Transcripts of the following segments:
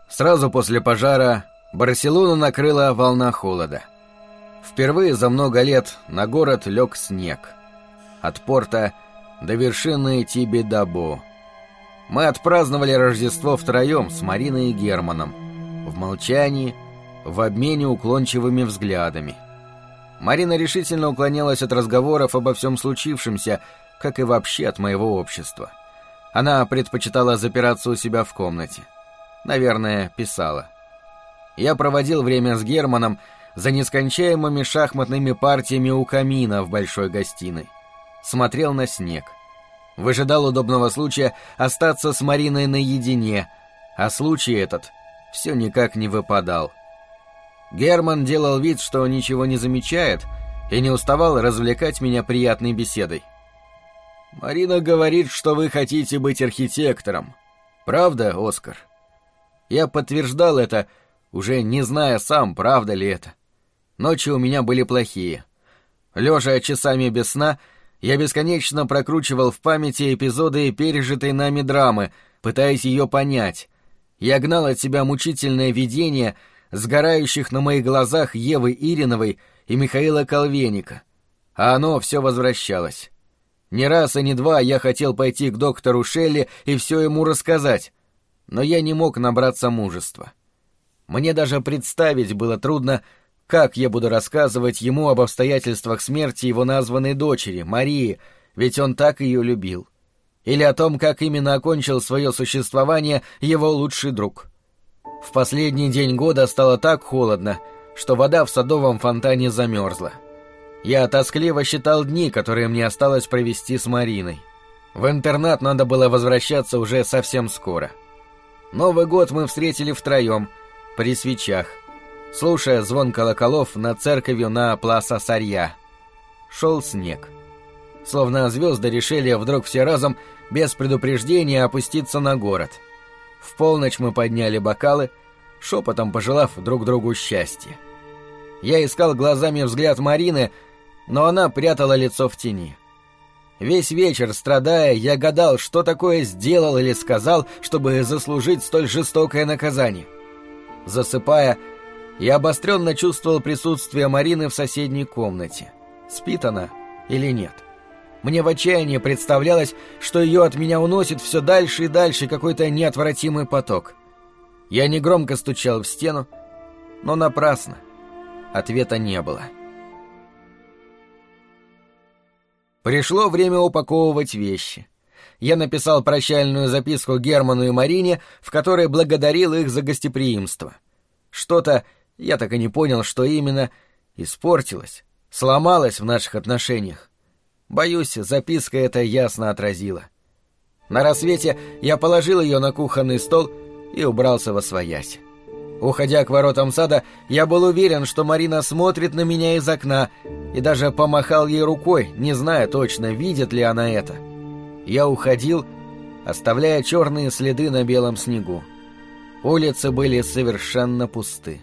Сразу после пожара Барселону накрыла волна холода. Впервые за много лет на город лег снег. От порта до вершины Тибидабо. Мы отпраздновали Рождество втроем с Мариной и Германом. В молчании, в обмене уклончивыми взглядами. Марина решительно уклонялась от разговоров обо всем случившемся, как и вообще от моего общества. Она предпочитала запираться у себя в комнате. Наверное, писала. Я проводил время с Германом за нескончаемыми шахматными партиями у камина в большой гостиной. Смотрел на снег. Выжидал удобного случая остаться с Мариной наедине, а случай этот все никак не выпадал. Герман делал вид, что ничего не замечает, и не уставал развлекать меня приятной беседой. «Марина говорит, что вы хотите быть архитектором. Правда, Оскар?» Я подтверждал это, уже не зная сам, правда ли это. Ночи у меня были плохие. Лежа часами без сна, я бесконечно прокручивал в памяти эпизоды пережитой нами драмы, пытаясь ее понять. Я гнал от себя мучительное видение сгорающих на моих глазах Евы Ириновой и Михаила Колвеника. А оно все возвращалось. Не раз и не два я хотел пойти к доктору Шелли и все ему рассказать, но я не мог набраться мужества. Мне даже представить было трудно, как я буду рассказывать ему об обстоятельствах смерти его названной дочери, Марии, ведь он так ее любил. Или о том, как именно окончил свое существование его лучший друг. В последний день года стало так холодно, что вода в садовом фонтане замерзла. Я тоскливо считал дни, которые мне осталось провести с Мариной. В интернат надо было возвращаться уже совсем скоро. Новый год мы встретили втроем, при свечах, слушая звон колоколов над церковью на Пласа Сарья. Шел снег. Словно звезды решили вдруг все разом, без предупреждения, опуститься на город. В полночь мы подняли бокалы, шепотом пожелав друг другу счастья. Я искал глазами взгляд Марины, но она прятала лицо в тени. Весь вечер, страдая, я гадал, что такое сделал или сказал, чтобы заслужить столь жестокое наказание. Засыпая, я обостренно чувствовал присутствие Марины в соседней комнате. Спит она или нет? Мне в отчаянии представлялось, что ее от меня уносит все дальше и дальше какой-то неотвратимый поток. Я негромко стучал в стену, но напрасно. Ответа не было. Пришло время упаковывать вещи. Я написал прощальную записку Герману и Марине, в которой благодарил их за гостеприимство. Что-то, я так и не понял, что именно, испортилось, сломалось в наших отношениях. Боюсь, записка это ясно отразила. На рассвете я положил ее на кухонный стол и убрался восвоясь. Уходя к воротам сада, я был уверен, что Марина смотрит на меня из окна, и даже помахал ей рукой, не зная точно, видит ли она это. Я уходил, оставляя черные следы на белом снегу. Улицы были совершенно пусты.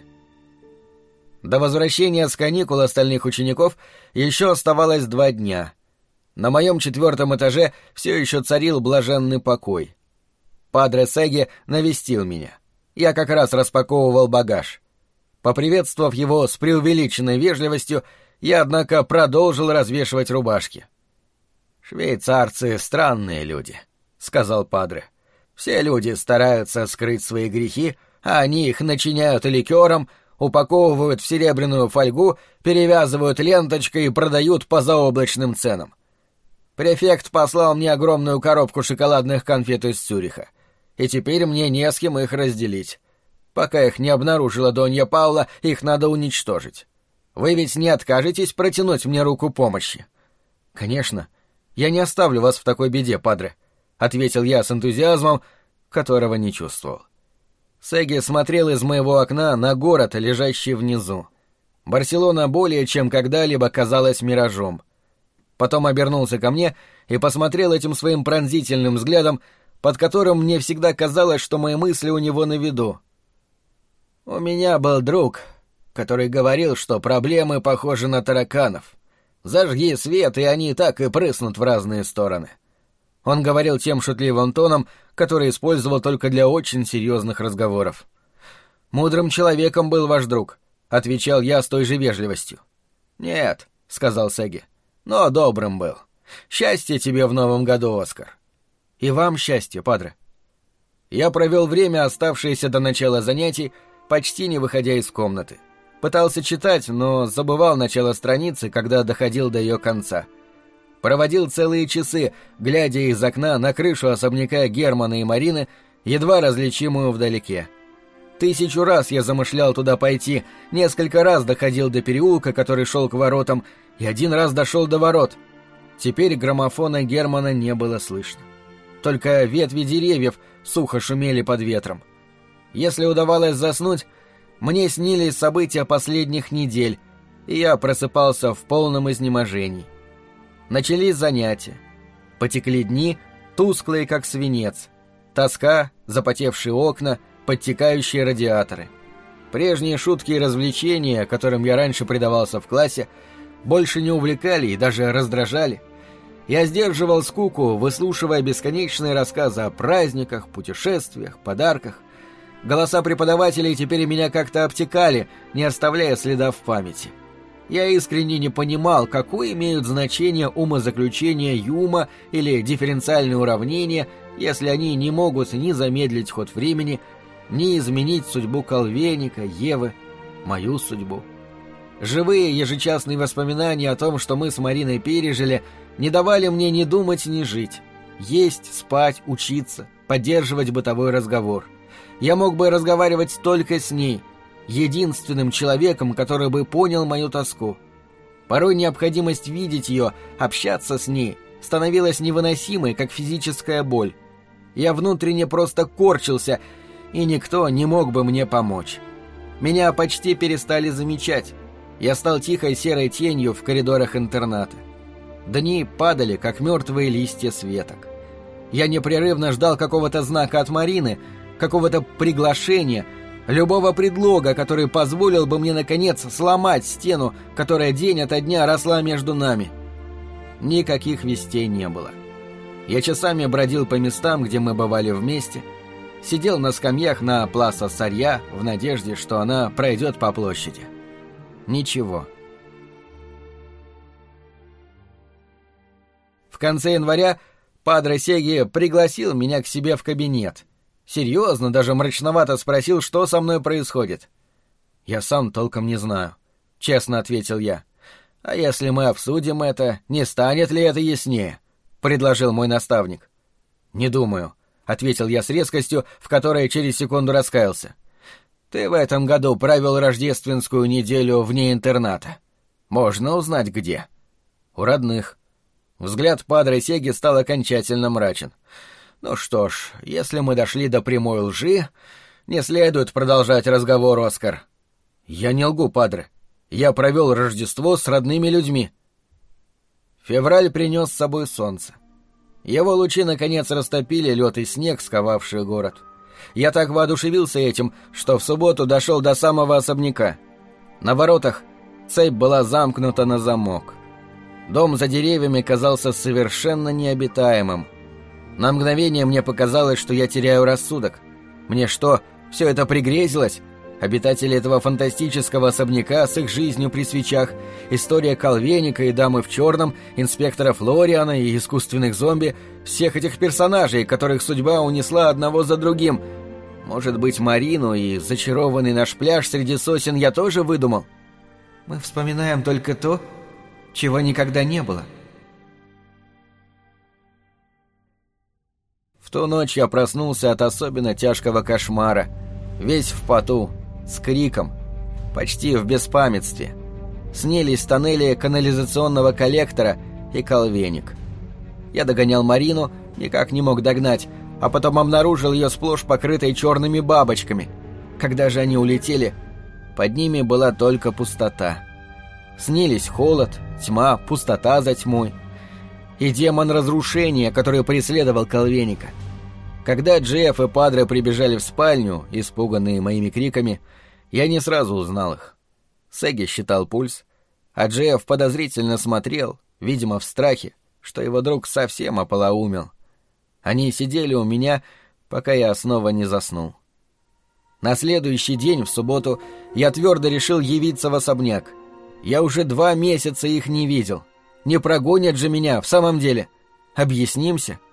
До возвращения с каникул остальных учеников еще оставалось 2 дня. На моем 4-м этаже все еще царил блаженный покой. Падре Сеги навестил меня. Я как раз распаковывал багаж. Поприветствовав его с преувеличенной вежливостью, я, однако, продолжил развешивать рубашки. «Швейцарцы — странные люди», — сказал Падре. «Все люди стараются скрыть свои грехи, а они их начиняют ликером, упаковывают в серебряную фольгу, перевязывают ленточкой и продают по заоблачным ценам. Префект послал мне огромную коробку шоколадных конфет из Цюриха, и теперь мне не с кем их разделить. Пока их не обнаружила Донья Паула, их надо уничтожить. Вы ведь не откажетесь протянуть мне руку помощи?» «Конечно. Я не оставлю вас в такой беде, Падре», — ответил я с энтузиазмом, которого не чувствовал. Сеги смотрел из моего окна на город, лежащий внизу. Барселона более чем когда-либо казалась миражом. Потом обернулся ко мне и посмотрел этим своим пронзительным взглядом, под которым мне всегда казалось, что мои мысли у него на виду. «У меня был друг, который говорил, что проблемы похожи на тараканов. Зажги свет, и они так и прыснут в разные стороны». Он говорил тем шутливым тоном, который использовал только для очень серьезных разговоров. «Мудрым человеком был ваш друг», — отвечал я с той же вежливостью. «Нет», — сказал Сегги, — «но добрым был. Счастья тебе в новом году, Оскар». «И вам счастья, падре». Я провел время, оставшееся до начала занятий, почти не выходя из комнаты. Пытался читать, но забывал начало страницы, когда доходил до ее конца. Проводил целые часы, глядя из окна на крышу особняка Германа и Марины, едва различимую вдалеке. 1000 раз я замышлял туда пойти, несколько раз доходил до переулка, который шел к воротам, и 1 раз дошел до ворот. Теперь граммофона Германа не было слышно. Только ветви деревьев сухо шумели под ветром. Если удавалось заснуть, мне снились события последних недель, и я просыпался в полном изнеможении. Начались занятия. Потекли дни, тусклые, как свинец. Тоска, запотевшие окна, подтекающие радиаторы. Прежние шутки и развлечения, которым я раньше предавался в классе, больше не увлекали и даже раздражали. Я сдерживал скуку, выслушивая бесконечные рассказы о праздниках, путешествиях, подарках. Голоса преподавателей теперь меня как-то обтекали, не оставляя следа в памяти. Я искренне не понимал, какое имеют значение умозаключения Юма или дифференциальные уравнения, если они не могут ни замедлить ход времени, ни изменить судьбу Колвеника, Евы, мою судьбу. Живые ежечасные воспоминания о том, что мы с Мариной пережили, не давали мне ни думать, ни жить. Есть, спать, учиться, поддерживать бытовой разговор. Я мог бы разговаривать только с ней, единственным человеком, который бы понял мою тоску. Порой необходимость видеть ее, общаться с ней, становилась невыносимой, как физическая боль. Я внутренне просто корчился, и никто не мог бы мне помочь. Меня почти перестали замечать. Я стал тихой серой тенью в коридорах интерната. Дни падали, как мертвые листья с веток. Я непрерывно ждал какого-то знака от Марины, какого-то приглашения, любого предлога, который позволил бы мне, наконец, сломать стену, которая день ото дня росла между нами. Никаких вестей не было. Я часами бродил по местам, где мы бывали вместе, сидел на скамьях на Пласа Сарья в надежде, что она пройдет по площади. Ничего. В конце января падре Сегги пригласил меня к себе в кабинет. Серьезно, даже мрачновато спросил, что со мной происходит. «Я сам толком не знаю», — честно ответил я. «А если мы обсудим это, не станет ли это яснее?» — предложил мой наставник. «Не думаю», — ответил я с резкостью, в которой через секунду раскаялся. «Ты в этом году провел рождественскую неделю вне интерната. Можно узнать, где?» «У родных». Взгляд падре Сегги стал окончательно мрачен. «Ну что ж, если мы дошли до прямой лжи, не следует продолжать разговор, Оскар». «Я не лгу, падре. Я провел Рождество с родными людьми». Февраль принес с собой солнце. Его лучи наконец растопили лед и снег, сковавший город. Я так воодушевился этим, что в субботу дошел до самого особняка. На воротах цепь была замкнута на замок. Дом за деревьями казался совершенно необитаемым. На мгновение мне показалось, что я теряю рассудок. Мне что, все это пригрезилось? Обитатели этого фантастического особняка с их жизнью при свечах, история Колвеника и дамы в черном, инспектора Флориана и искусственных зомби, всех этих персонажей, которых судьба унесла одного за другим. Может быть, Марину и зачарованный наш пляж среди сосен я тоже выдумал? Мы вспоминаем только то, чего никогда не было. В ту ночь я проснулся от особенно тяжкого кошмара, весь в поту, с криком, почти в беспамятстве. Снились тоннели канализационного коллектора и Колвеник. Я догонял Марину, никак не мог догнать, а потом обнаружил ее сплошь покрытой черными бабочками. Когда же они улетели, под ними была только пустота. Снились холод, тьма, пустота за тьмой и демон разрушения, который преследовал Колвеника. Когда Джефф и падре прибежали в спальню, испуганные моими криками, я не сразу узнал их. Сегги считал пульс, а Джефф подозрительно смотрел, видимо, в страхе, что его друг совсем ополоумел. Они сидели у меня, пока я снова не заснул. На следующий день, в субботу, я твердо решил явиться в особняк. Я уже 2 месяца их не видел. Не прогонят же меня, в самом деле. Объяснимся.